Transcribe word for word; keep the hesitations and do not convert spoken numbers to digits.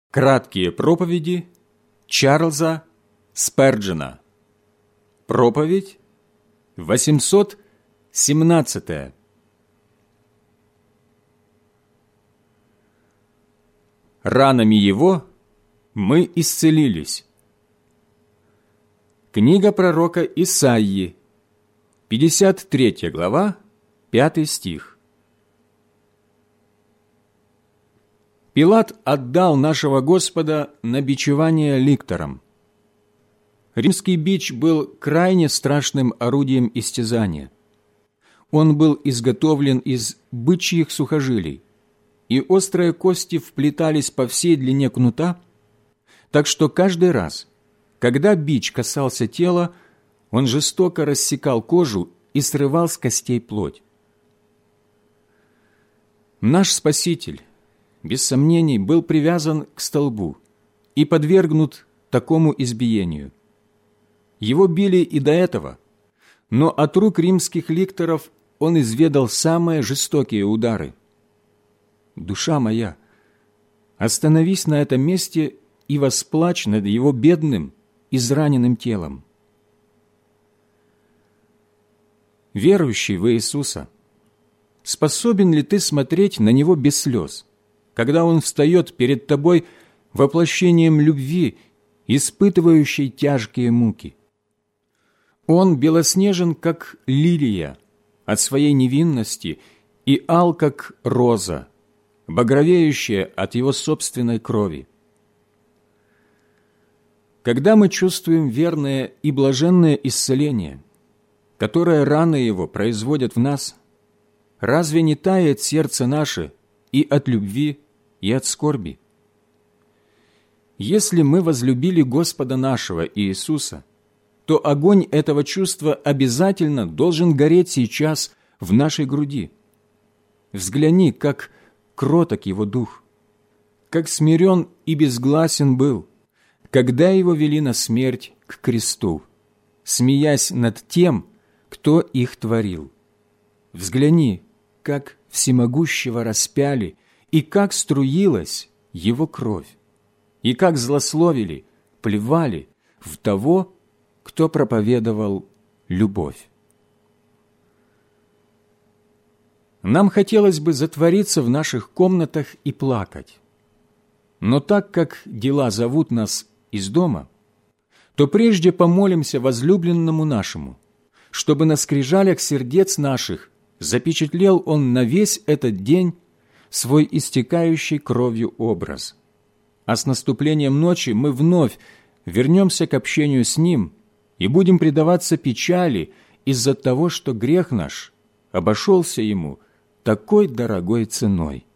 Краткие проповеди Чарльза Сперджена. Проповедь восемьсот семнадцатая. Ранами Его мы исцелились. Книга пророка Исаии, пятьдесят третья глава, пятый стих. Пилат отдал нашего Господа на бичевание ликторам. Римский бич был крайне страшным орудием истязания. Он был изготовлен из бычьих сухожилий, и острые кости вплетались по всей длине кнута, так что каждый раз, когда бич касался тела, он жестоко рассекал кожу и срывал с костей плоть. Наш Спаситель, без сомнений, был привязан к столбу и подвергнут такому избиению. Его били и до этого, но от рук римских ликторов он изведал самые жестокие удары. Душа моя, остановись на этом месте и восплачь над его бедным, израненным телом. Верующий в Иисуса, способен ли ты смотреть на Него без слез, когда Он встает перед тобой воплощением любви, испытывающей тяжкие муки? Он белоснежен, как лилия, от своей невинности, и ал, как роза, багровеющая от Его собственной крови. Когда мы чувствуем верное и блаженное исцеление, которое раны Его производят в нас, разве не тает сердце наше и от любви, и от скорби? Если мы возлюбили Господа нашего Иисуса, то огонь этого чувства обязательно должен гореть сейчас в нашей груди. Взгляни, как кроток Его дух, как смирен и безгласен был, когда Его вели на смерть к кресту, смеясь над тем, кто их творил. Взгляни, как всемогущего распяли, и как струилась Его кровь, и как злословили, плевали в того, кто проповедовал любовь. Нам хотелось бы затвориться в наших комнатах и плакать. Но так как дела зовут нас из дома, то прежде помолимся возлюбленному нашему, чтобы на скрижалях сердец наших запечатлел Он на весь этот день свой истекающий кровью образ. А с наступлением ночи мы вновь вернемся к общению с Ним и будем предаваться печали из-за того, что грех наш обошелся Ему такой дорогой ценой.